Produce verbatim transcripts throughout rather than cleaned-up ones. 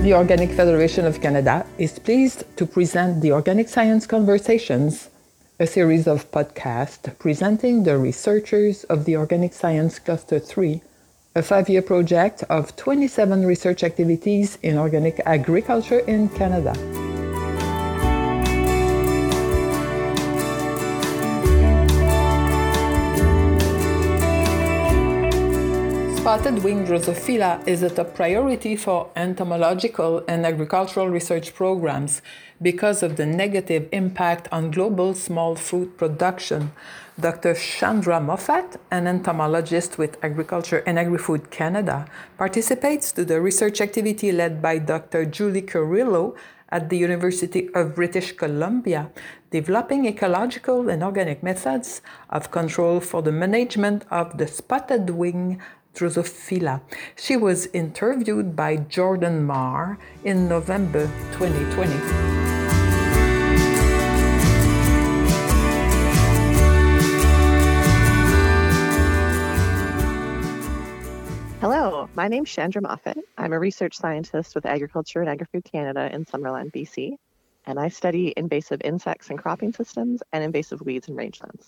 The Organic Federation of Canada is pleased to present the Organic Science Conversations, a series of podcasts presenting the researchers of the Organic Science Cluster three, a five-year project of twenty-seven research activities in organic agriculture in Canada. Spotted wing Drosophila is a top priority for entomological and agricultural research programs because of the negative impact on global small food production. Doctor Chandra Moffat, an entomologist with Agriculture and Agri-Food Canada, participates to the research activity led by Doctor Julie Carrillo at the University of British Columbia, developing ecological and organic methods of control for the management of the spotted wing Drosophila. She was interviewed by Jordan Marr in November twenty twenty. Hello, my name's Chandra Moffat. I'm a research scientist with Agriculture and Agri-Food Canada in Summerland, B C, and I study invasive insects and cropping systems and invasive weeds and rangelands.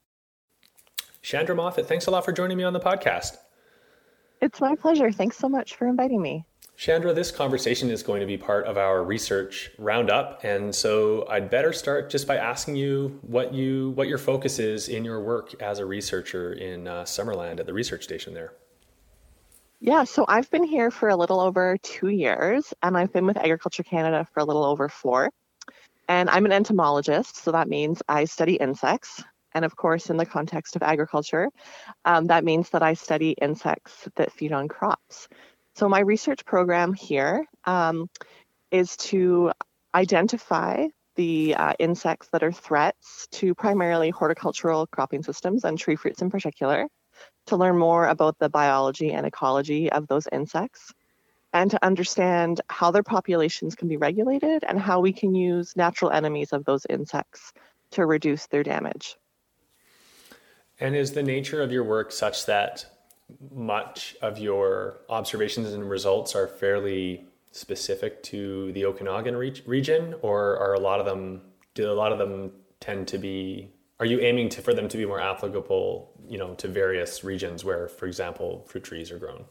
Chandra Moffat, thanks a lot for joining me on the podcast. It's my pleasure. Thanks so much for inviting me. Chandra, this conversation is going to be part of our research roundup, and so I'd better start just by asking you what you what your focus is in your work as a researcher in uh, Summerland at the research station there. Yeah, so I've been here for a little over two years, and I've been with Agriculture Canada for a little over four. And I'm an entomologist, so that means I study insects. And of course, in the context of agriculture, um, that means that I study insects that feed on crops. So my research program here um, is to identify the uh, insects that are threats to primarily horticultural cropping systems and tree fruits in particular, to learn more about the biology and ecology of those insects, and to understand how their populations can be regulated and how we can use natural enemies of those insects to reduce their damage. And is the nature of your work such that much of your observations and results are fairly specific to the Okanagan re- region, or are a lot of them, do a lot of them tend to be, are you aiming to, for them to be more applicable, you know, to various regions where, for example, fruit trees are grown?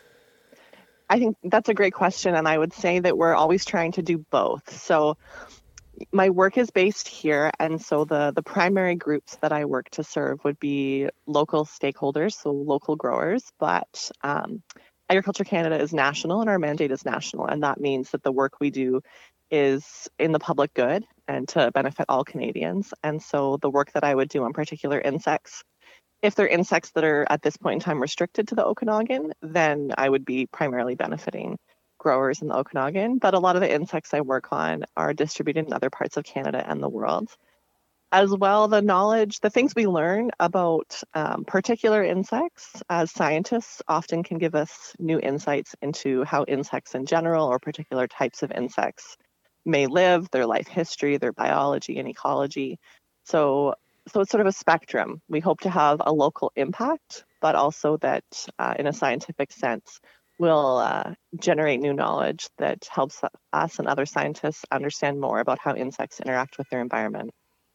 I think that's a great question, and I would say that we're always trying to do both. So my work is based here, and so the, the primary groups that I work to serve would be local stakeholders, so local growers, but um, Agriculture Canada is national and our mandate is national, and that means that the work we do is in the public good and to benefit all Canadians. And so the work that I would do on particular insects, if they're insects that are at this point in time restricted to the Okanagan, then I would be primarily benefiting growers in the Okanagan, but a lot of the insects I work on are distributed in other parts of Canada and the world. As well, the knowledge, the things we learn about um, particular insects as scientists often can give us new insights into how insects in general or particular types of insects may live, their life history, their biology and ecology. So, so it's sort of a spectrum. We hope to have a local impact, but also that uh, in a scientific sense, will uh, generate new knowledge that helps us and other scientists understand more about how insects interact with their environment.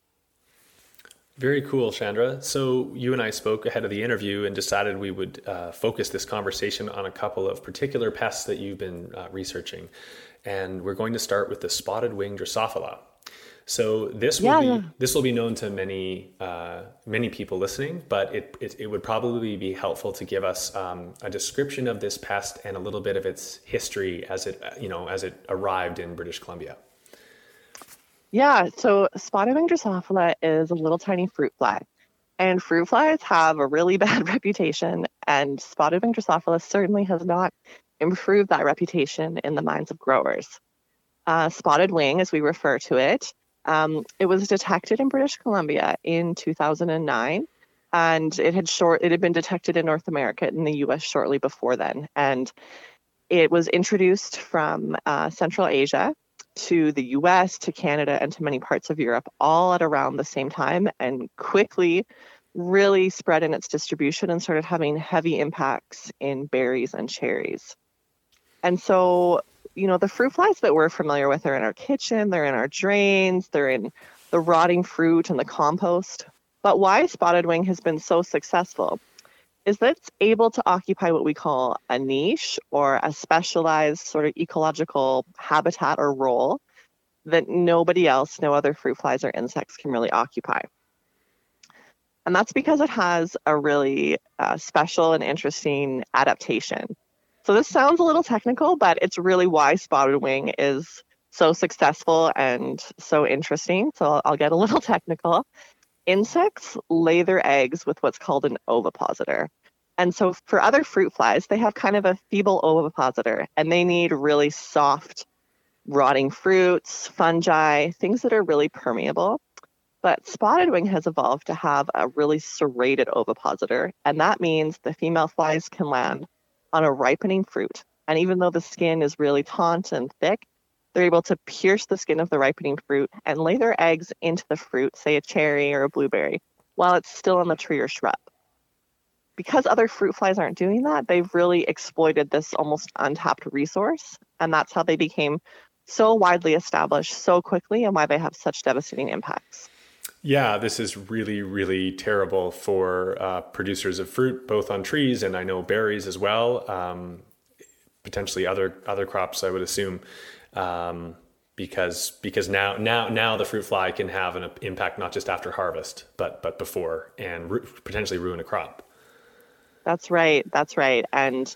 Very cool, Chandra. So you and I spoke ahead of the interview and decided we would uh, focus this conversation on a couple of particular pests that you've been uh, researching. And we're going to start with the spotted wing Drosophila. So this will yeah, be yeah. this will be known to many uh, many people listening, but it, it it would probably be helpful to give us um, a description of this pest and a little bit of its history as it you know as it arrived in British Columbia. Yeah, so spotted wing Drosophila is a little tiny fruit fly, and fruit flies have a really bad reputation, and spotted wing Drosophila certainly has not improved that reputation in the minds of growers. Uh, spotted wing, as we refer to it, Um, it was detected in British Columbia in two thousand nine, and it had short it had been detected in North America and the U S shortly before then. And it was introduced from uh, Central Asia to the U S, to Canada, and to many parts of Europe, all at around the same time, and quickly really spread in its distribution and started having heavy impacts in berries and cherries. And so you know, the fruit flies that we're familiar with are in our kitchen, they're in our drains, they're in the rotting fruit and the compost. But why spotted wing has been so successful is that it's able to occupy what we call a niche or a specialized sort of ecological habitat or role that nobody else, no other fruit flies or insects can really occupy. And that's because it has a really uh, special and interesting adaptation. So this sounds a little technical, but it's really why spotted wing is so successful and so interesting. So I'll, I'll get a little technical. Insects lay their eggs with what's called an ovipositor. And so for other fruit flies, they have kind of a feeble ovipositor, and they need really soft, rotting fruits, fungi, things that are really permeable. But spotted wing has evolved to have a really serrated ovipositor, and that means the female flies can land on a ripening fruit. And even though the skin is really taut and thick, they're able to pierce the skin of the ripening fruit and lay their eggs into the fruit, say a cherry or a blueberry, while it's still on the tree or shrub. Because other fruit flies aren't doing that, they've really exploited this almost untapped resource, and that's how they became so widely established so quickly and why they have such devastating impacts. Yeah, this is really, really terrible for uh, producers of fruit, both on trees and I know berries as well, um, potentially other other crops, I would assume. Um, because because now now now the fruit fly can have an impact not just after harvest, but but before, and ru- potentially ruin a crop. That's right. That's right. And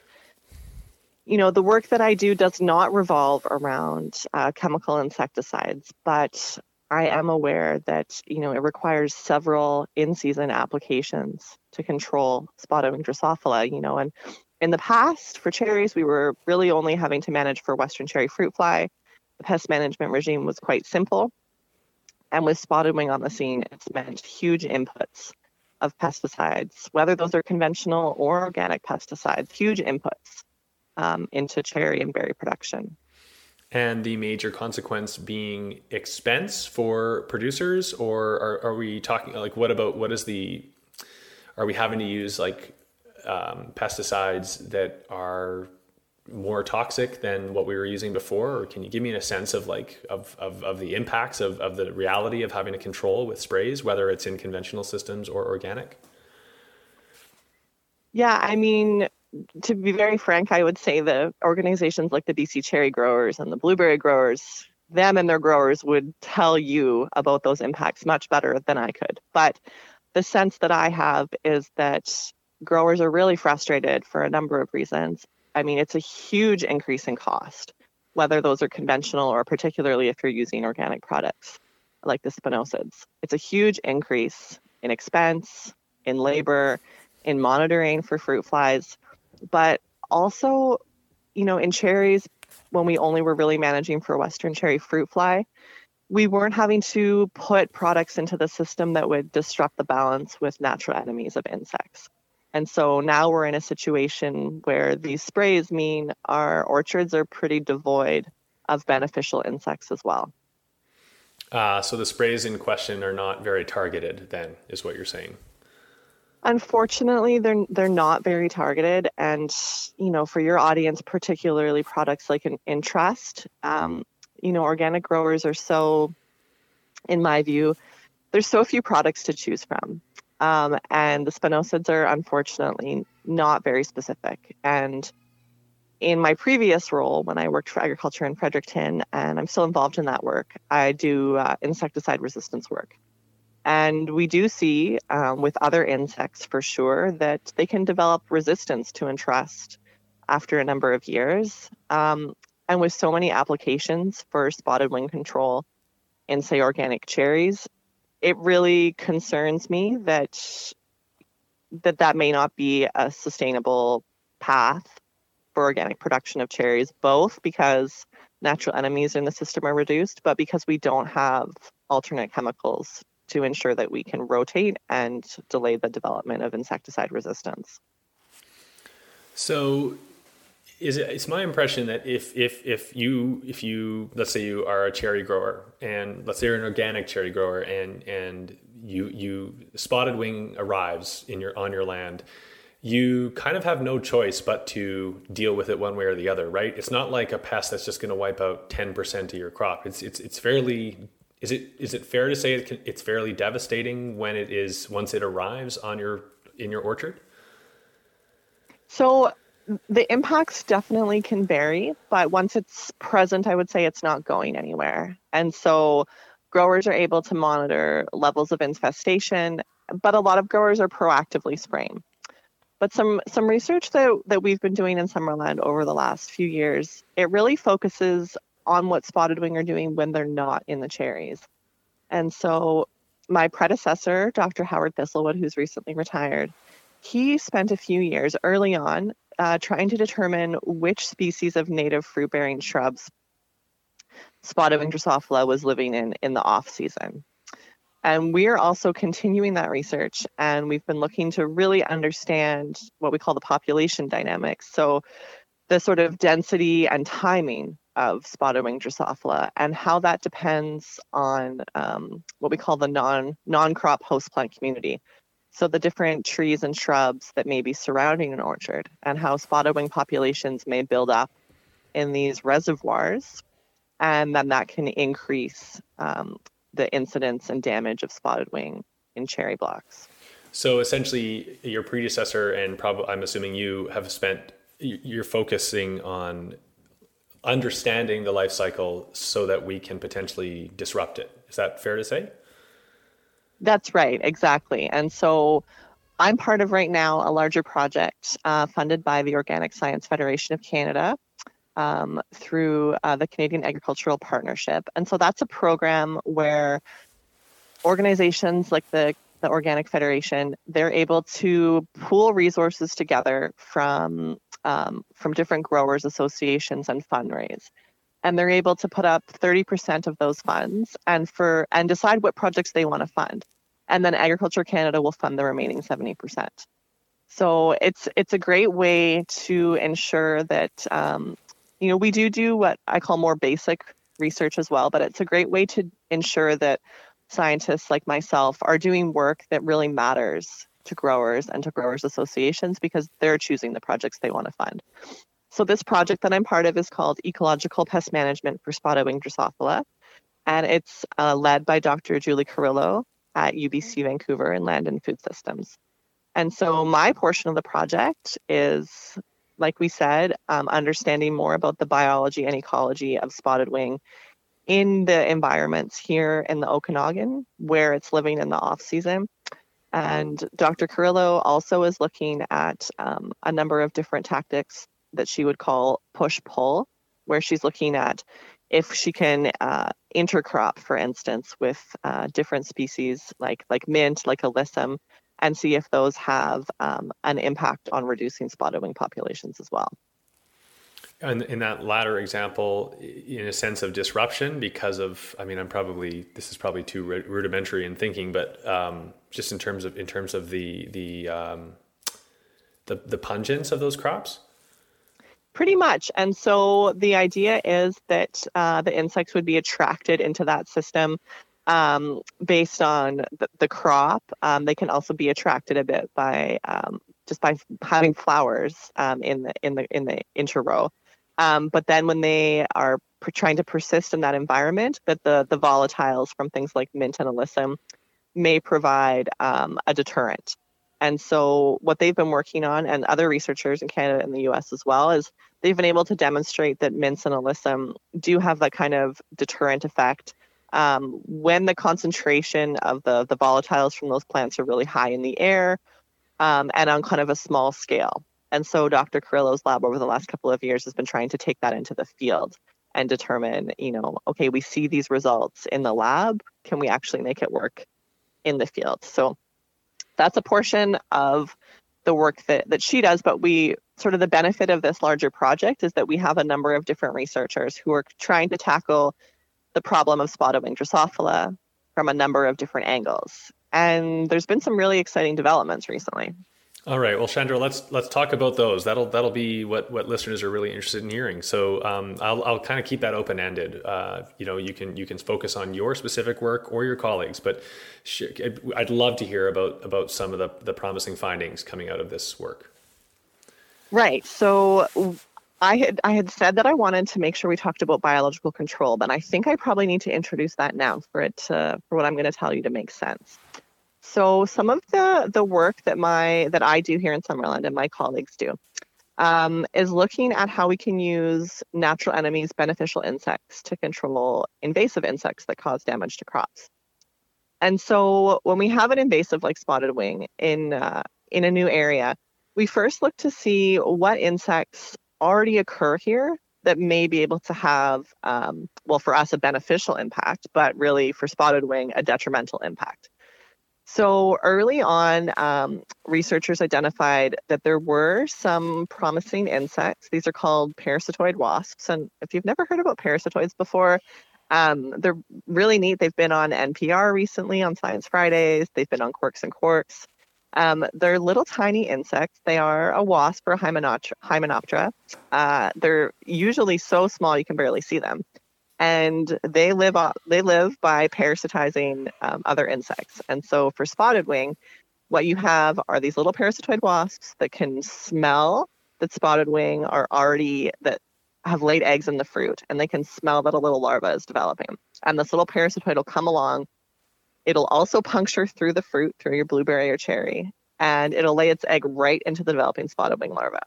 you know, the work that I do does not revolve around uh, chemical insecticides, but I am aware that you know it requires several in-season applications to control spotted wing Drosophila. You know, and in the past, for cherries, we were really only having to manage for Western cherry fruit fly. The pest management regime was quite simple. And with spotted wing on the scene, it's meant huge inputs of pesticides, whether those are conventional or organic pesticides, huge inputs um, into cherry and berry production. And the major consequence being expense for producers, or are, are we talking like, what about, what is the, are we having to use like Um, pesticides that are more toxic than what we were using before? Or can you give me a sense of like of of, of the impacts of, of the reality of having to control with sprays, whether it's in conventional systems or organic? Yeah, I mean, to be very frank, I would say the organizations like the B C cherry growers and the blueberry growers, them and their growers would tell you about those impacts much better than I could. But the sense that I have is that growers are really frustrated for a number of reasons. I mean, it's a huge increase in cost, whether those are conventional or particularly if you're using organic products like the spinosades. It's a huge increase in expense, in labor, in monitoring for fruit flies, but also, you know, in cherries, when we only were really managing for Western cherry fruit fly, we weren't having to put products into the system that would disrupt the balance with natural enemies of insects. And so now we're in a situation where these sprays mean our orchards are pretty devoid of beneficial insects as well. Uh, so the sprays in question are not very targeted then, is what you're saying? Unfortunately, they're they're not very targeted. And, you know, for your audience, particularly products like an Entrust, um, you know, organic growers are so, in my view, there's so few products to choose from. Um, and the spinosades are unfortunately not very specific. And in my previous role, when I worked for agriculture in Fredericton, and I'm still involved in that work, I do uh, insecticide resistance work. And we do see um, with other insects for sure that they can develop resistance to Entrust after a number of years. Um, and with so many applications for spotted wing control in, say, organic cherries, it really concerns me that that that may not be a sustainable path for organic production of cherries, both because natural enemies in the system are reduced, but because we don't have alternate chemicals to ensure that we can rotate and delay the development of insecticide resistance. So is it, it's my impression that if, if, if you, if you, let's say you are a cherry grower and let's say you're an organic cherry grower and, and you, you spotted wing arrives in your, on your land, you kind of have no choice but to deal with it one way or the other, right? It's not like a pest that's just going to wipe out ten percent of your crop. It's it's it's fairly is it is it fair to say it can, it's fairly devastating when it is once it arrives on your in your orchard? So the impacts definitely can vary, but once it's present, I would say it's not going anywhere. And so growers are able to monitor levels of infestation, but a lot of growers are proactively spraying. But some some research that, that we've been doing in Summerland over the last few years, it really focuses on what spotted wing are doing when they're not in the cherries. And so my predecessor, Doctor Howard Thistlewood, who's recently retired, he spent a few years early on uh, trying to determine which species of native fruit-bearing shrubs spotted wing Drosophila was living in in the off-season. And we are also continuing that research, and we've been looking to really understand what we call the population dynamics. So the sort of density and timing of spotted wing Drosophila and how that depends on um, what we call the non, non-crop host plant community. So the different trees and shrubs that may be surrounding an orchard and how spotted wing populations may build up in these reservoirs, and then that can increase um, the incidence and damage of spotted wing in cherry blocks. So essentially your predecessor and probably I'm assuming you have spent, you're focusing on understanding the life cycle so that we can potentially disrupt it. Is that fair to say? That's right, exactly. And so I'm part of right now a larger project uh, funded by the Organic Science Federation of Canada um, through uh, the Canadian Agricultural Partnership. And so that's a program where organizations like the, the Organic Federation, they're able to pool resources together from, um, from different growers, associations, and fundraise. And they're able to put up thirty percent of those funds and for and decide what projects they want to fund. And then Agriculture Canada will fund the remaining seventy percent. So it's it's a great way to ensure that, um, you know, we do do what I call more basic research as well, but it's a great way to ensure that scientists like myself are doing work that really matters to growers and to growers associations because they're choosing the projects they want to fund. So this project that I'm part of is called Ecological Pest Management for Spotted Wing Drosophila, and it's uh, led by Doctor Julie Carrillo at U B C Vancouver in Land and Food Systems. And so my portion of the project is, like we said, um, understanding more about the biology and ecology of spotted wing in the environments here in the Okanagan, where it's living in the off-season. And Doctor Carrillo also is looking at um, a number of different tactics that she would call push-pull, where she's looking at if she can uh, intercrop, for instance, with uh, different species like like mint, like alyssum, and see if those have um, an impact on reducing spotted wing populations as well. And in that latter example, in a sense of disruption, because of, I mean, I'm probably, this is probably too rudimentary in thinking, but um, just in terms of in terms of the the um, the, the pungence of those crops. Pretty much. And so the idea is that uh, the insects would be attracted into that system um, based on the, the crop. Um, they can also be attracted a bit by um, just by having flowers um, in the in the in the interrow. Um, but then when they are per- trying to persist in that environment, that the the volatiles from things like mint and alyssum may provide um, a deterrent. And so what they've been working on, and other researchers in Canada and the U S as well, is they've been able to demonstrate that mints and alyssum do have that kind of deterrent effect um, when the concentration of the, the volatiles from those plants are really high in the air um, and on kind of a small scale. And so Doctor Carrillo's lab over the last couple of years has been trying to take that into the field and determine, you know, okay, we see these results in the lab. Can we actually make it work in the field? So that's a portion of the work that, that she does, but we sort of the benefit of this larger project is that we have a number of different researchers who are trying to tackle the problem of spotted wing Drosophila from a number of different angles. And there's been some really exciting developments recently. All right, well, Chandra, let's let's talk about those. That'll that'll be what, what listeners are really interested in hearing. So um, I'll I'll kind of keep that open ended. Uh, you know, you can you can focus on your specific work or your colleagues, but sh- I'd love to hear about about some of the the promising findings coming out of this work. Right. So I had I had said that I wanted to make sure we talked about biological control, but I think I probably need to introduce that now for it to, for what I'm going to tell you to make sense. So some of the the work that my that I do here in Summerland and my colleagues do um, is looking at how we can use natural enemies, beneficial insects, to control invasive insects that cause damage to crops. And so when we have an invasive like spotted wing in uh, in a new area, we first look to see what insects already occur here that may be able to have, um, well, for us, a beneficial impact, but really for spotted wing, a detrimental impact. So early on, um, researchers identified that there were some promising insects. These are called parasitoid wasps. And if you've never heard about parasitoids before, um, they're really neat. They've been on N P R recently on Science Fridays. They've been on Quarks and Quarks. Um, they're little tiny insects. They are a wasp or a Hymenoptera. Hymenoptera. Uh, they're usually so small you can barely see them. And they live on, they live by parasitizing um, other insects. And so for spotted wing, what you have are these little parasitoid wasps that can smell that spotted wing are already, that have laid eggs in the fruit, and they can smell that a little larva is developing. And this little parasitoid will come along. It'll also puncture through the fruit, through your blueberry or cherry, and it'll lay its egg right into the developing spotted wing larva.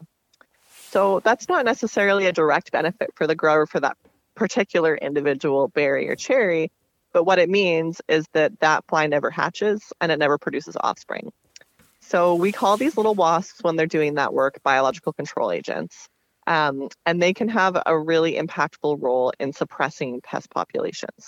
So that's not necessarily a direct benefit for the grower for that particular individual berry or cherry, but what it means is that that fly never hatches and it never produces offspring. So we call these little wasps, when they're doing that work, biological control agents, um, and they can have a really impactful role in suppressing pest populations.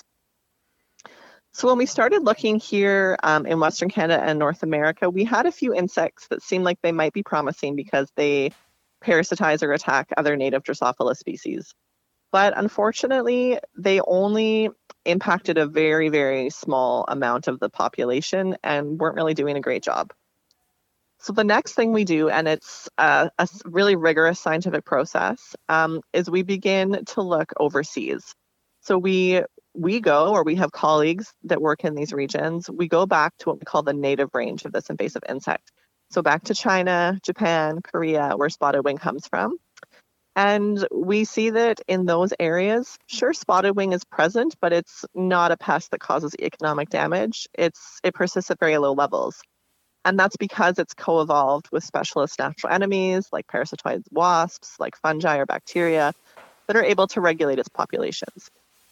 So when we started looking here um, in Western Canada and North America, we had a few insects that seemed like they might be promising because they parasitize or attack other native Drosophila species. But unfortunately, they only impacted a very, very small amount of the population and weren't really doing a great job. So the next thing we do, and it's a, a really rigorous scientific process, um, is we begin to look overseas. So we we go, or we have colleagues that work in these regions, we go back to what we call the native range of this invasive insect. So back to China, Japan, Korea, where spotted wing comes from. And we see that in those areas, sure, spotted wing is present, but it's not a pest that causes economic damage. It's it persists at very low levels. And that's because it's co-evolved with specialist natural enemies like parasitoid wasps, like fungi or bacteria, that are able to regulate its populations.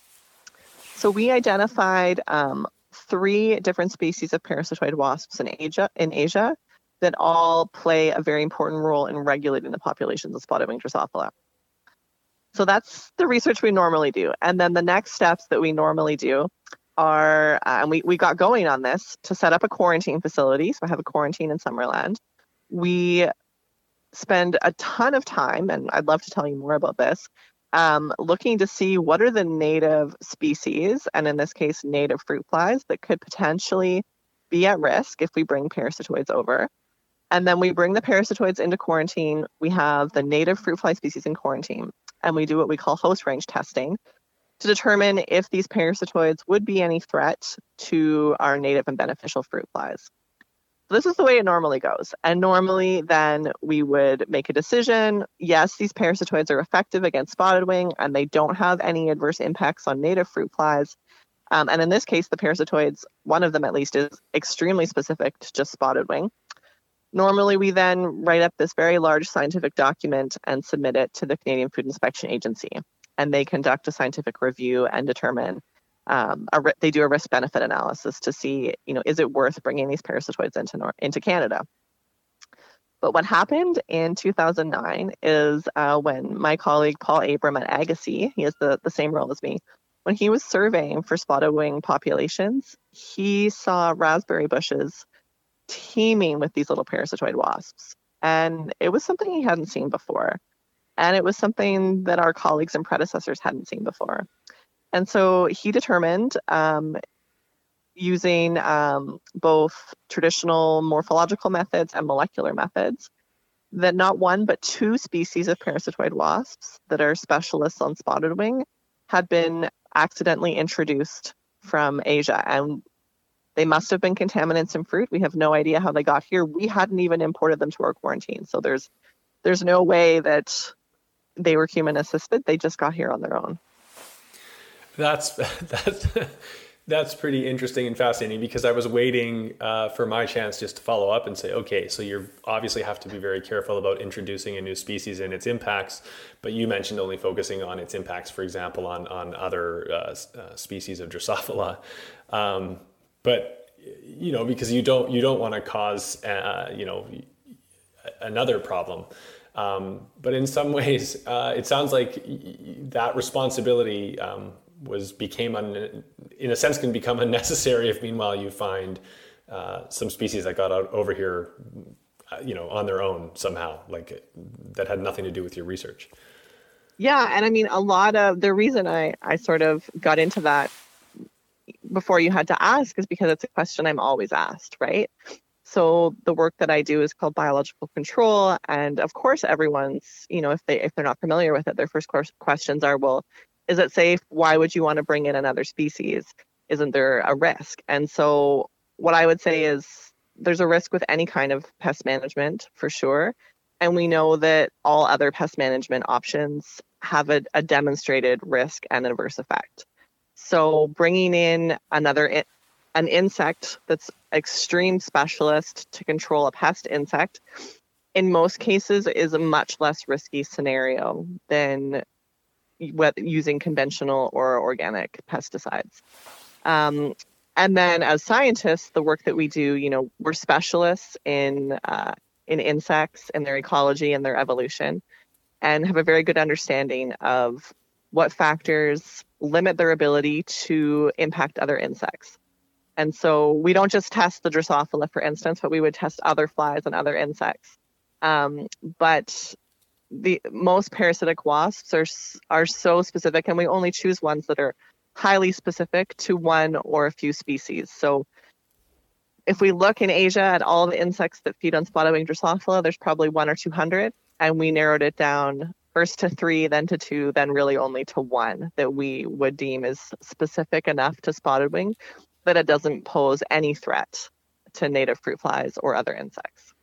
So we identified um, three different species of parasitoid wasps in Asia, in Asia that all play a very important role in regulating the populations of spotted wing Drosophila. So that's the research we normally do. And then the next steps that we normally do are, uh, and we, we got going on this, to set up a quarantine facility. So I have a quarantine in Summerland. We spend a ton of time, and I'd love to tell you more about this, um, looking to see what are the native species, and in this case, native fruit flies, that could potentially be at risk if we bring parasitoids over. And then we bring the parasitoids into quarantine. We have the native fruit fly species in quarantine, and we do what we call host range testing to determine if these parasitoids would be any threat to our native and beneficial fruit flies. So this is the way it normally goes. And normally then we would make a decision. Yes, these parasitoids are effective against spotted wing and they don't have any adverse impacts on native fruit flies. Um, and in this case, the parasitoids, one of them at least, is extremely specific to just spotted wing. Normally, we then write up this very large scientific document and submit it to the Canadian Food Inspection Agency. And they conduct a scientific review and determine, um, a, they do a risk-benefit analysis to see, you know, is it worth bringing these parasitoids into, Nor- into Canada? But what happened in two thousand nine is uh, when my colleague Paul Abram at Agassiz, he has the, the same role as me, when he was surveying for spotted wing populations, he saw raspberry bushes teeming with these little parasitoid wasps. And it was something he hadn't seen before. And it was something that our colleagues and predecessors hadn't seen before. And so he determined, um, using um, both traditional morphological methods and molecular methods, that not one but two species of parasitoid wasps that are specialists on spotted wing had been accidentally introduced from Asia. And they must have been contaminants in fruit. We have no idea how they got here. We hadn't even imported them to our quarantine. So there's there's no way that they were human assisted. They just got here on their own. That's that's that's pretty interesting and fascinating, because I was waiting uh, for my chance just to follow up and say, okay, so you obviously have to be very careful about introducing a new species and its impacts, but you mentioned only focusing on its impacts, for example, on on other uh, uh, species of Drosophila, um, but you know, because you don't you don't want to cause uh, you know another problem. Um, but in some ways, uh, it sounds like that responsibility um, was became un, in a sense can become unnecessary if meanwhile you find uh, some species that got out over here, uh, you know, on their own somehow, like that had nothing to do with your research. Yeah, and I mean, a lot of the reason I I sort of got into that before you had to ask is because it's a question I'm always asked, right? So the work that I do is called biological control. And of course, everyone's, you know, if they, if they're not familiar with it, their first questions are, well, is it safe? Why would you want to bring in another species? Isn't there a risk? And so what I would say is there's a risk with any kind of pest management for sure. And we know that all other pest management options have a, a demonstrated risk and adverse effect. So bringing in another an insect that's extreme specialist to control a pest insect, in most cases is a much less risky scenario than using conventional or organic pesticides. Um, and then as scientists, the work that we do, you know, we're specialists in uh, in insects and their ecology and their evolution, and have a very good understanding of what factors limit their ability to impact other insects. And so we don't just test the Drosophila, for instance, but we would test other flies and other insects. Um, but the most parasitic wasps are are so specific, and we only choose ones that are highly specific to one or a few species. So if we look in Asia at all the insects that feed on spotted wing Drosophila, there's probably one or two hundred, and we narrowed it down first to three, then to two, then really only to one that we would deem is specific enough to spotted wing that it doesn't pose any threat to native fruit flies or other insects.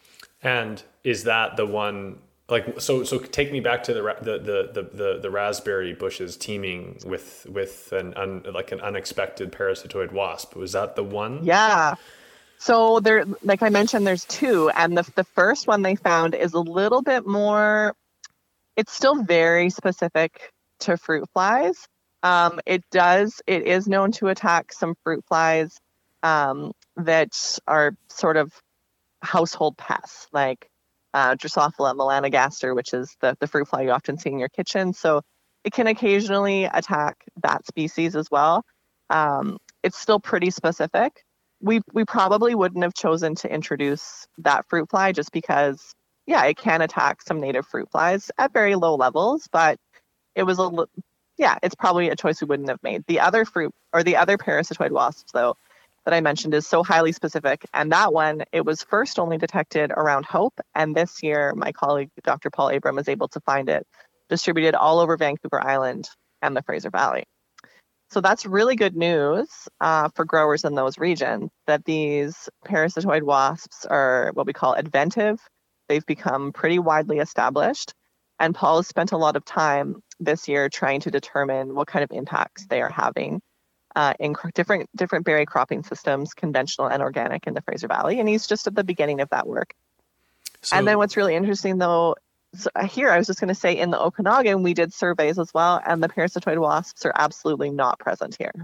And is that the one, like, so so take me back to the the the the, the, the raspberry bushes teeming with with an un, like an unexpected parasitoid wasp. Was that the one? Yeah. So there, like I mentioned, there's two, and the the first one they found is a little bit more. It's still very specific to fruit flies. Um, it does, it is known to attack some fruit flies um, that are sort of household pests, like uh, Drosophila melanogaster, which is the, the fruit fly you often see in your kitchen. So it can occasionally attack that species as well. Um, it's still pretty specific. We we probably wouldn't have chosen to introduce that fruit fly just because, yeah, it can attack some native fruit flies at very low levels, but it was a little... Yeah, it's probably a choice we wouldn't have made. The other fruit or the other parasitoid wasps, though, that I mentioned is so highly specific. And that one, it was first only detected around Hope. And this year, my colleague, Doctor Paul Abram, was able to find it distributed all over Vancouver Island and the Fraser Valley. So that's really good news uh, for growers in those regions, that these parasitoid wasps are what we call adventive. They've become pretty widely established. And Paul has spent a lot of time this year trying to determine what kind of impacts they are having uh, in cr- different different berry cropping systems, conventional and organic, in the Fraser Valley. And he's just at the beginning of that work. So, and then what's really interesting, though, so here I was just going to say in the Okanagan, we did surveys as well, and the parasitoid wasps are absolutely not present here.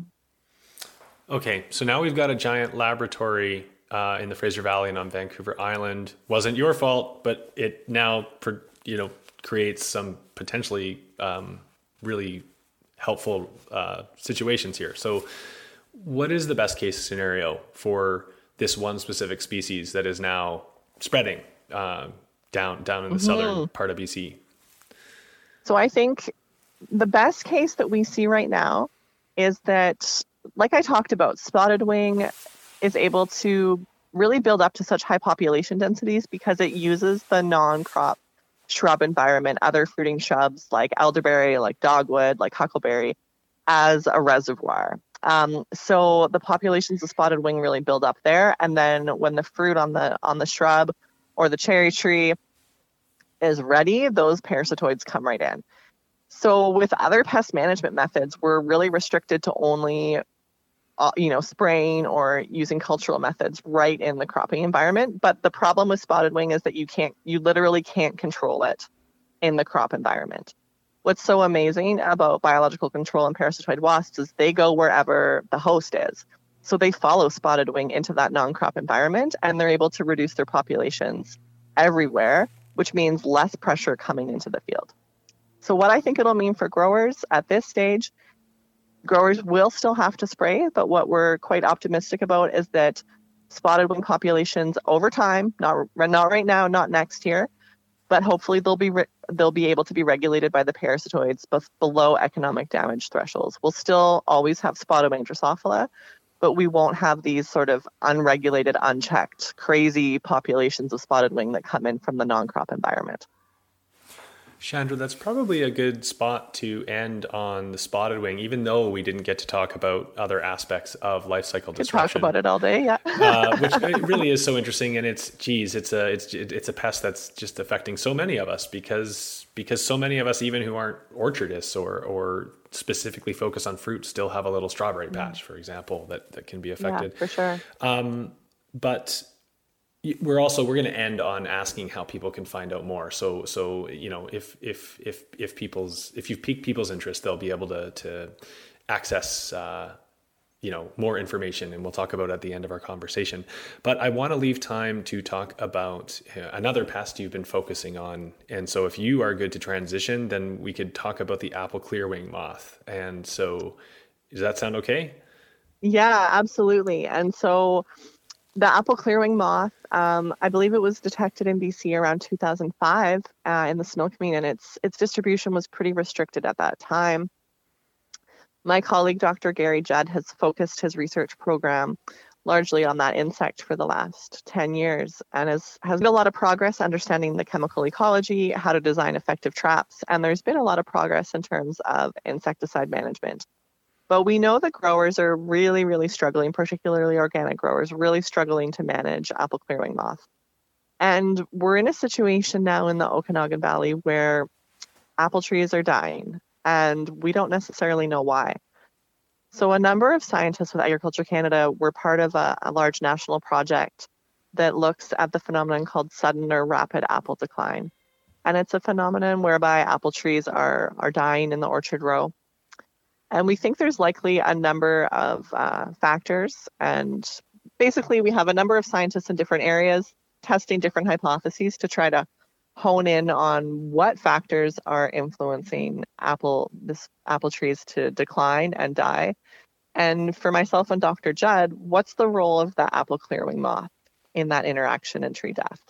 Okay, so now we've got a giant laboratory uh, in the Fraser Valley and on Vancouver Island. Wasn't your fault, but it now, you know, creates some potentially um, really helpful uh, situations here. So what is the best case scenario for this one specific species that is now spreading uh, down down in the mm-hmm. southern part of B C? So I think the best case that we see right now is that like I talked about, spotted wing is able to really build up to such high population densities because it uses the non-crop shrub environment, other fruiting shrubs like elderberry, like dogwood, like huckleberry, as a reservoir. Um, so the populations of spotted wing really build up there, and then when the fruit on the on the shrub or the cherry tree is ready, those parasitoids come right in. So with other pest management methods, we're really restricted to only Uh, you know, spraying or using cultural methods right in the cropping environment. But the problem with spotted wing is that you can't, you literally can't control it in the crop environment. What's so amazing about biological control and parasitoid wasps is they go wherever the host is. So they follow spotted wing into that non-crop environment, and they're able to reduce their populations everywhere, which means less pressure coming into the field. So what I think it'll mean for growers at this stage, growers will still have to spray, but what we're quite optimistic about is that spotted wing populations over time, not not right now, not next year, but hopefully they'll be re- they'll be able to be regulated by the parasitoids, but below economic damage thresholds. We'll still always have spotted wing Drosophila, but we won't have these sort of unregulated, unchecked, crazy populations of spotted wing that come in from the non-crop environment. Chandra, that's probably a good spot to end on the spotted wing, even though we didn't get to talk about other aspects of life cycle disruption. Could talk about it all day, yeah. uh, which really is so interesting, and it's, geez, it's a it's it's a pest that's just affecting so many of us because because so many of us, even who aren't orchardists or or specifically focus on fruit, still have a little strawberry patch, for example, that that can be affected. Yeah, for sure. Um, but we're also we're going to end on asking how people can find out more. So so you know if if if if people's if you've piqued people's interest, they'll be able to to access uh, you know more information, and we'll talk about it at the end of our conversation. But I want to leave time to talk about another pest you've been focusing on. And so if you are good to transition, then we could talk about the apple clearwing moth. And so does that sound okay? Yeah, absolutely. And so the apple clearwing moth, um, I believe it was detected in B C around two thousand five uh, in the snow community, and its its distribution was pretty restricted at that time. My colleague, Doctor Gary Judd, has focused his research program largely on that insect for the last ten years and has, has made a lot of progress understanding the chemical ecology, how to design effective traps, and there's been a lot of progress in terms of insecticide management. But we know that growers are really, really struggling, particularly organic growers, really struggling to manage apple clearwing moth. And we're in a situation now in the Okanagan Valley where apple trees are dying, and we don't necessarily know why. So a number of scientists with Agriculture Canada were part of a, a large national project that looks at the phenomenon called sudden or rapid apple decline. And it's a phenomenon whereby apple trees are, are dying in the orchard row. And we think there's likely a number of uh, factors. And basically, we have a number of scientists in different areas testing different hypotheses to try to hone in on what factors are influencing apple this apple trees to decline and die. And for myself and Doctor Judd, what's the role of the apple clearwing moth in that interaction and tree death?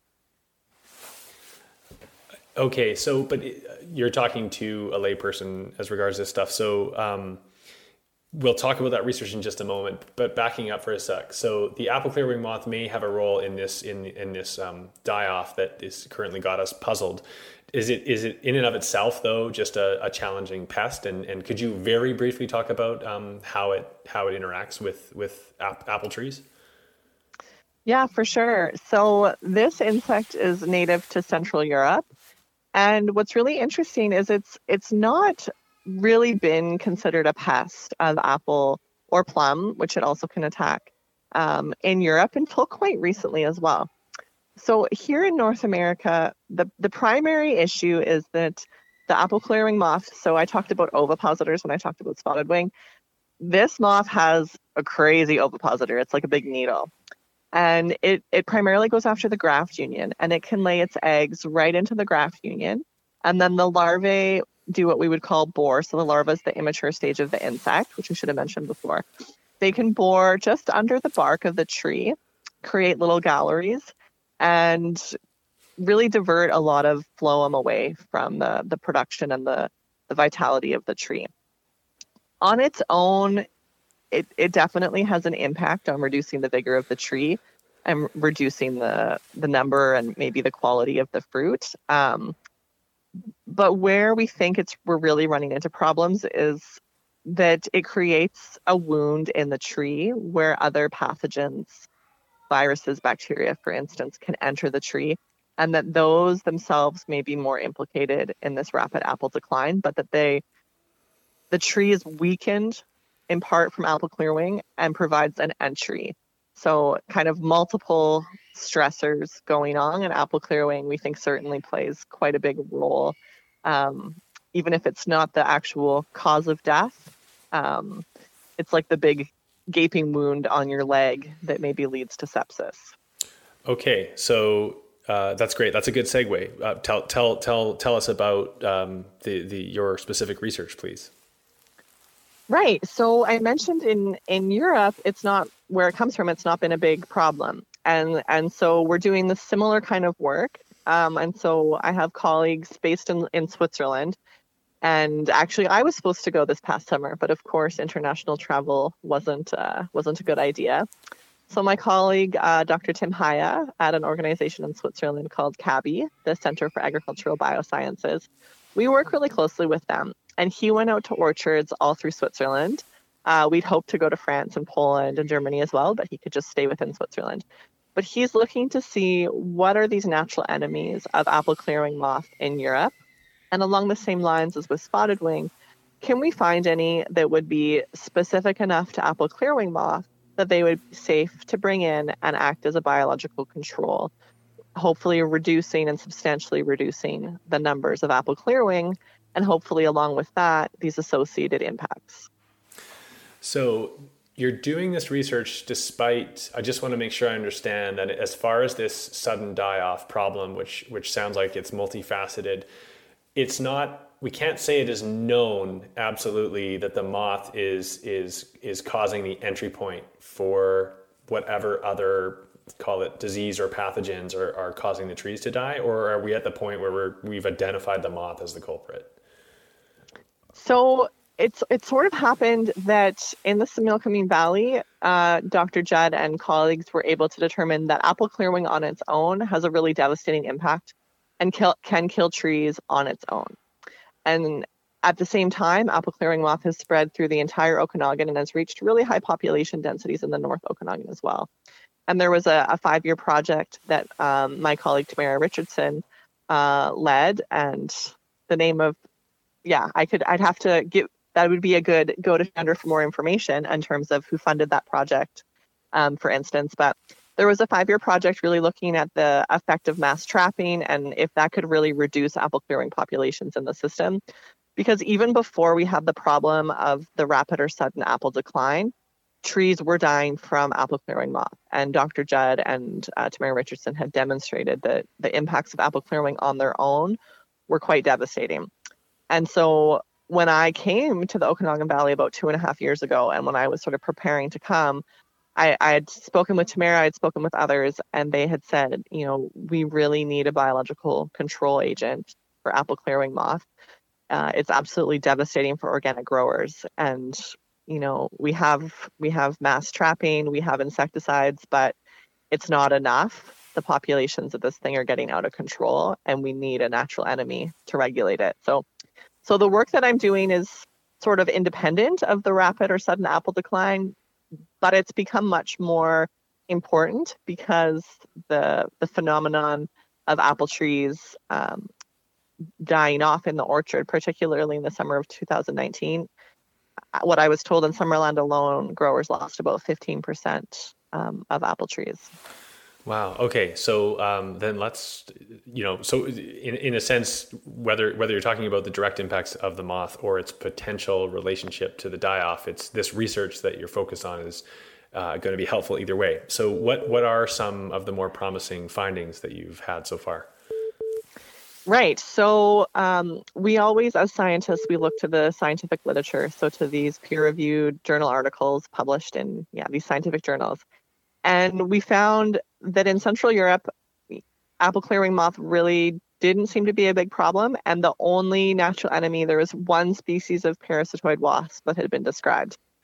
Okay, so, but you're talking to a layperson as regards to this stuff. So um, we'll talk about that research in just a moment, but backing up for a sec. So the apple clearwing moth may have a role in this, in, in this um, die-off that is currently got us puzzled. Is it, is it in and of itself though, just a, a challenging pest? And, and could you very briefly talk about um, how it, how it interacts with, with ap- apple trees? Yeah, for sure. So this insect is native to Central Europe. And what's really interesting is it's it's not really been considered a pest of apple or plum, which it also can attack um, in Europe until quite recently as well. So here in North America, the, the primary issue is that the apple clearwing moth, so I talked about ovipositors when I talked about spotted wing. This moth has a crazy ovipositor. It's like a big needle. And it, it primarily goes after the graft union, and it can lay its eggs right into the graft union. And then the larvae do what we would call bore. So the larva is the immature stage of the insect, which we should have mentioned before. They can bore just under the bark of the tree, create little galleries, and really divert a lot of phloem away from the, the production and the, the vitality of the tree. On its own, it, it definitely has an impact on reducing the vigor of the tree and reducing the, the number and maybe the quality of the fruit. Um, but where we think it's we're really running into problems is that it creates a wound in the tree where other pathogens, viruses, bacteria, for instance, can enter the tree, and that those themselves may be more implicated in this rapid apple decline, but that they, the tree is weakened in part from apple clearwing and provides an entry. So kind of multiple stressors going on, and apple clearwing we think certainly plays quite a big role, um, even if it's not the actual cause of death. Um, it's like the big gaping wound on your leg that maybe leads to sepsis. Okay, so uh, that's great. That's a good segue. Uh, tell tell tell tell us about um, the the your specific research, please. Right. So I mentioned in in Europe, it's not where it comes from. It's not been a big problem, and and so we're doing the similar kind of work. Um, and so I have colleagues based in in Switzerland. And actually, I was supposed to go this past summer, but of course, international travel wasn't uh, wasn't a good idea. So my colleague, uh, Doctor Tim Haya, at an organization in Switzerland called CABI, the Center for Agricultural Biosciences, we work really closely with them. And he went out to orchards all through Switzerland. Uh, we'd hoped to go to France and Poland and Germany as well, but he could just stay within Switzerland. But he's looking to see what are these natural enemies of apple clearwing moth in Europe. And along the same lines as with spotted wing, can we find any that would be specific enough to apple clearwing moth that they would be safe to bring in and act as a biological control, hopefully reducing and substantially reducing the numbers of apple clearwing, and hopefully along with that, these associated impacts. So you're doing this research despite, I just want to make sure I understand that as far as this sudden die-off problem, which which sounds like it's multifaceted, it's not, we can't say it is known absolutely that the moth is is is causing the entry point for whatever other, call it disease or pathogens are, are causing the trees to die, or are we at the point where we're, we've identified the moth as the culprit? So it's it sort of happened that in the Similkameen Valley, uh, Doctor Judd and colleagues were able to determine that apple clearwing on its own has a really devastating impact and kill, can kill trees on its own. And at the same time, apple clearwing moth has spread through the entire Okanagan and has reached really high population densities in the North Okanagan as well. And there was a, a five-year project that um, my colleague Tamara Richardson uh, led, and the name of, yeah, I could, I'd have to give, that would be a good go to Chandra for more information in terms of who funded that project, um, for instance. But there was a five-year project really looking at the effect of mass trapping and if that could really reduce apple clearwing populations in the system. Because even before we had the problem of the rapid or sudden apple decline, trees were dying from apple clearwing moth. And Doctor Judd and uh, Tamara Richardson had demonstrated that the impacts of apple clearwing on their own were quite devastating. And so when I came to the Okanagan Valley about two and a half years ago, and when I was sort of preparing to come, I, I had spoken with Tamara, I had spoken with others, and they had said, you know, we really need a biological control agent for apple clearwing moth. Uh, it's absolutely devastating for organic growers. And, you know, we have we have mass trapping, we have insecticides, but it's not enough. The populations of this thing are getting out of control, and we need a natural enemy to regulate it. So, so the work that I'm doing is sort of independent of the rapid or sudden apple decline, but it's become much more important because the the phenomenon of apple trees um, dying off in the orchard, particularly in the summer of two thousand nineteen. What I was told in Summerland alone, growers lost about fifteen percent um, of apple trees. Wow. Okay. So um, then let's, you know, so in, in a sense, whether whether you're talking about the direct impacts of the moth or its potential relationship to the die-off, it's this research that you're focused on is uh, going to be helpful either way. So what what are some of the more promising findings that you've had so far? Right. So um, we always, as scientists, we look to the scientific literature, so to these peer-reviewed journal articles published in yeah these scientific journals. And we found that in Central Europe, apple clearwing moth really didn't seem to be a big problem. And the only natural enemy, there was one species of parasitoid wasp that had been described.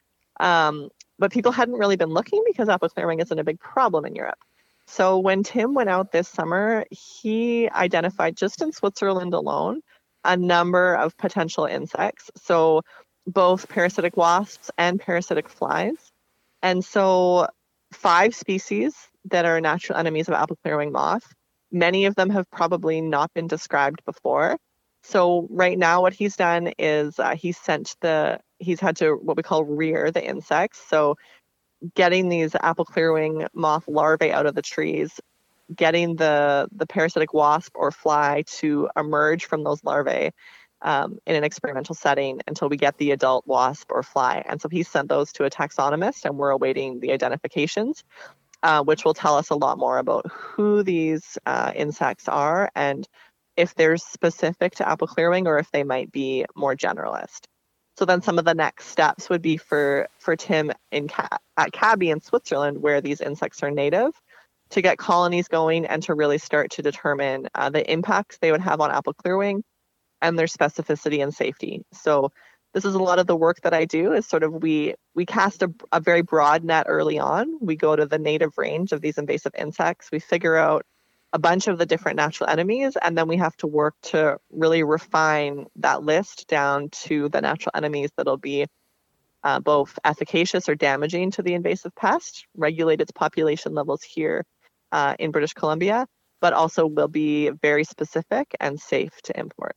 Um, but people hadn't really been looking because apple clearwing isn't a big problem in Europe. So when Tim went out this summer, he identified just in Switzerland alone a number of potential insects. So both parasitic wasps and parasitic flies. And so five species that are natural enemies of apple clearwing moth. Many of them have probably not been described before. So right now what he's done is uh, he's sent the, he's had to what we call rear the insects. So getting these apple clearwing moth larvae out of the trees, getting the, the parasitic wasp or fly to emerge from those larvae um, in an experimental setting until we get the adult wasp or fly. And so he sent those to a taxonomist and we're awaiting the identifications, uh, which will tell us a lot more about who these uh, insects are and if they're specific to apple clearwing or if they might be more generalist. So then some of the next steps would be for, for Tim in at Cabby in Switzerland, where these insects are native, to get colonies going and to really start to determine uh, the impacts they would have on apple clearwing and their specificity and safety. So this is a lot of the work that I do is sort of we we cast a, a very broad net early on. We go to the native range of these invasive insects. We figure out a bunch of the different natural enemies, and then we have to work to really refine that list down to the natural enemies that'll be uh, both efficacious or damaging to the invasive pest, regulate its population levels here uh, in British Columbia, but also will be very specific and safe to import.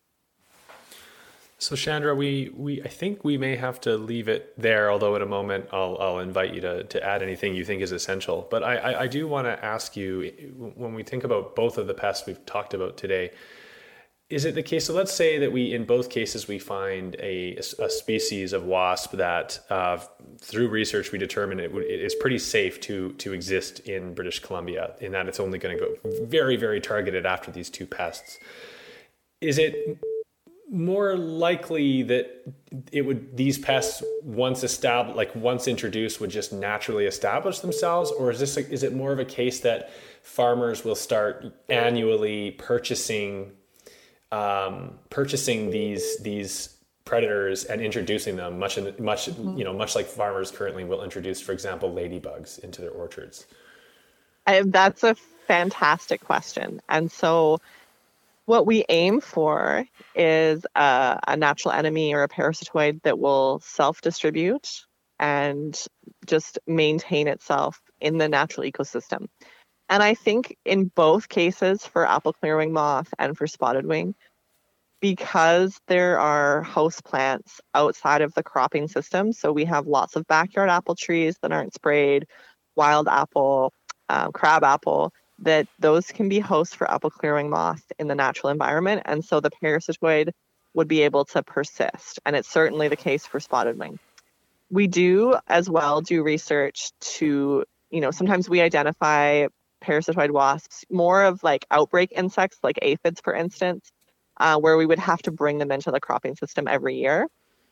So Chandra, we, we I think we may have to leave it there, although in a moment I'll I'll invite you to, to add anything you think is essential. But I, I, I do want to ask you, when we think about both of the pests we've talked about today, is it the case, so let's say that we, in both cases, we find a, a species of wasp that uh, through research we determine it, it is pretty safe to to exist in British Columbia, in that it's only going to go very, very targeted after these two pests. Is it more likely that it would, these pests once established, like once introduced, would just naturally establish themselves, or is this a, is it more of a case that farmers will start annually purchasing um, purchasing these these predators and introducing them, much in, much mm-hmm. you know much like farmers currently will introduce, for example, ladybugs into their orchards? I, that's a fantastic question, and so what we aim for is a, a natural enemy or a parasitoid that will self-distribute and just maintain itself in the natural ecosystem. And I think in both cases, for apple clearwing moth and for spotted wing, because there are host plants outside of the cropping system, so we have lots of backyard apple trees that aren't sprayed, wild apple, um, crab apple, that those can be hosts for apple clearwing moth in the natural environment. And so the parasitoid would be able to persist. And it's certainly the case for spotted wing. We do as well do research to, you know, sometimes we identify parasitoid wasps, more of like outbreak insects, like aphids, for instance, uh, where we would have to bring them into the cropping system every year.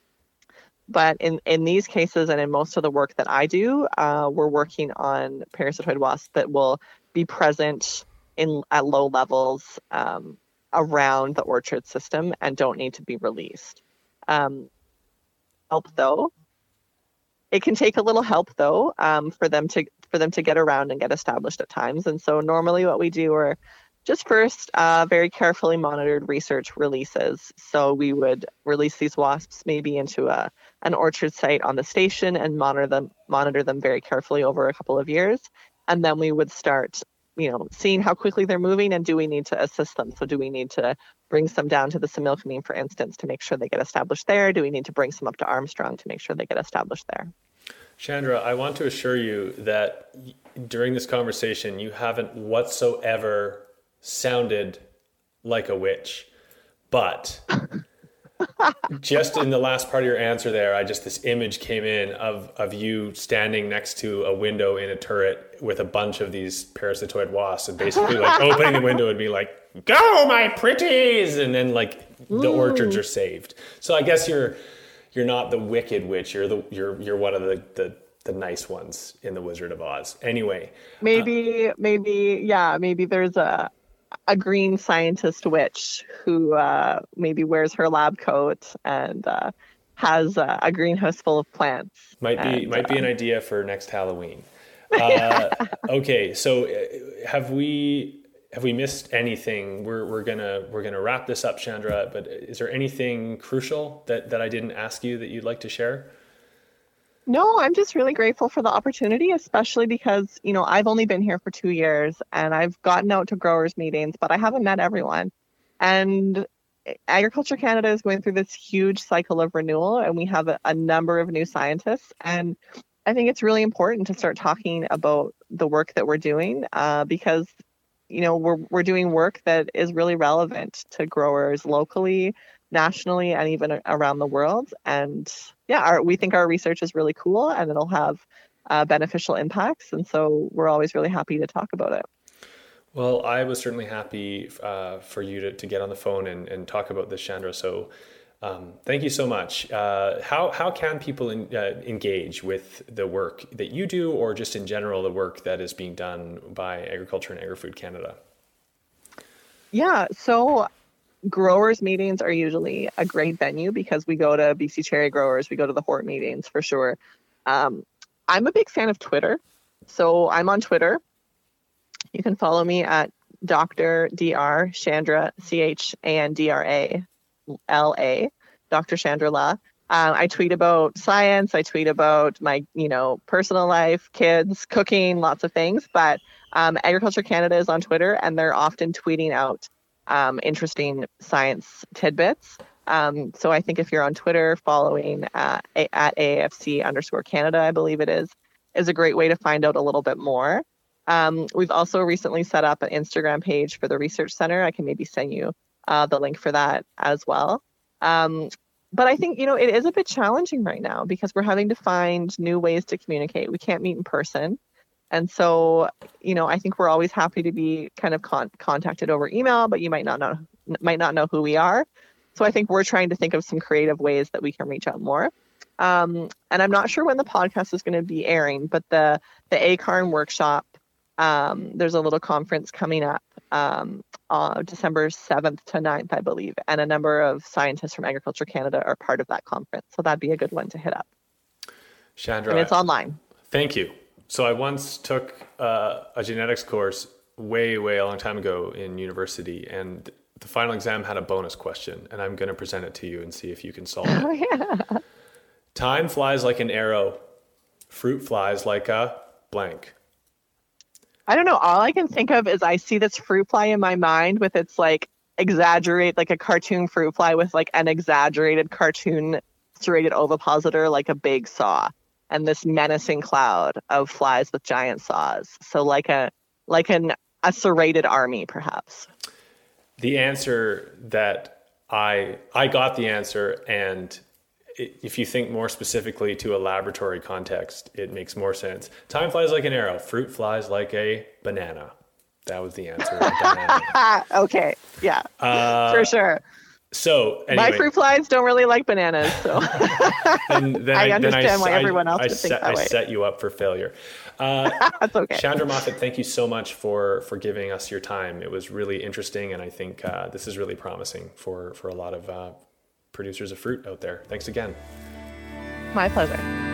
But in, in these cases, and in most of the work that I do, uh, we're working on parasitoid wasps that will be present in at low levels um, around the orchard system and don't need to be released. Um, help though, it can take a little help though um, for them to for them to get around and get established at times. And so normally what we do are just first uh, very carefully monitored research releases. So we would release these wasps maybe into a an orchard site on the station and monitor them monitor them very carefully over a couple of years. And then we would start, you know, seeing how quickly they're moving and do we need to assist them? So do we need to bring some down to the Similkameen, for instance, to make sure they get established there? Do we need to bring some up to Armstrong to make sure they get established there? Chandra, I want to assure you that during this conversation, you haven't whatsoever sounded like a witch, but just in the last part of your answer there, I just, this image came in of, of you standing next to a window in a turret with a bunch of these parasitoid wasps and basically like opening the window and be like, go my pretties. And then like the Ooh. orchards are saved. So I guess you're, you're not the wicked witch. You're the, you're, you're one of the, the, the nice ones in the Wizard of Oz. Anyway. Maybe, uh, maybe, yeah, maybe there's a, a green scientist witch who uh, maybe wears her lab coat and uh, has uh, a greenhouse full of plants. Might be and, might be an uh, idea for next Halloween. Uh, okay, so uh, have we have we missed anything? We're we're gonna we're gonna wrap this up, Chandra. But is there anything crucial that that I didn't ask you that you'd like to share? No, I'm just really grateful for the opportunity, especially because, you know, I've only been here for two years and I've gotten out to growers meetings, but I haven't met everyone. And Agriculture Canada is going through this huge cycle of renewal, and we have a, a number of new scientists. And I think it's really important to start talking about the work that we're doing uh, because, you know, we're we're doing work that is really relevant to growers locally, nationally, and even around the world. And yeah, our, we think our research is really cool and it'll have uh, beneficial impacts. And so we're always really happy to talk about it. Well, I was certainly happy uh, for you to, to get on the phone and, and talk about this, Chandra. So um, thank you so much. Uh, how, how can people in, uh, engage with the work that you do, or just in general, the work that is being done by Agriculture and Agri-Food Canada? Yeah, so growers meetings are usually a great venue because we go to B C Cherry Growers, we go to the Hort meetings for sure. Um, I'm a big fan of Twitter. So I'm on Twitter. You can follow me at Doctor Dr. Chandra, C H A N D R A L A, Doctor Chandra La. Um, I tweet about science. I tweet about my, you know, personal life, kids, cooking, lots of things. But um, Agriculture Canada is on Twitter, and they're often tweeting out um, interesting science tidbits. Um, so I think if you're on Twitter, following uh, a- at A A F C underscore Canada, I believe it is, is a great way to find out a little bit more. Um, we've also recently set up an Instagram page for the Research Center. I can maybe send you uh, the link for that as well. Um, but I think, you know, it is a bit challenging right now because we're having to find new ways to communicate. We can't meet in person. And so, you know, I think we're always happy to be kind of con- contacted over email, but you might not know might not know who we are. So I think we're trying to think of some creative ways that we can reach out more. Um, and I'm not sure when the podcast is going to be airing, but the the A C A R N workshop, um, there's a little conference coming up um, on December seventh to ninth, I believe, and a number of scientists from Agriculture Canada are part of that conference. So that'd be a good one to hit up. Chandra, and it's online. Thank you. So I once took uh, a genetics course way, way a long time ago in university, and the final exam had a bonus question, and I'm going to present it to you and see if you can solve it. Oh, yeah. Time flies like an arrow. Fruit flies like a blank. I don't know. All I can think of is I see this fruit fly in my mind with its like exaggerate, like a cartoon fruit fly with like an exaggerated cartoon serrated ovipositor, like a big saw, and this menacing cloud of flies with giant saws. So like a like an a serrated army, perhaps. The answer that I I got the answer, and if you think more specifically to a laboratory context, it makes more sense. Time flies like an arrow. Fruit flies like a banana. That was the answer. Banana. Okay. Yeah, uh, for sure. So anyway, my fruit flies don't really like bananas, so and then I, I understand then I, why I, everyone else I, would set, think that I way. set you up for failure. Uh, That's okay. Chandra Moffat, thank you so much for for giving us your time. It was really interesting, and I think uh, this is really promising for for a lot of uh, producers of fruit out there. Thanks again. My pleasure.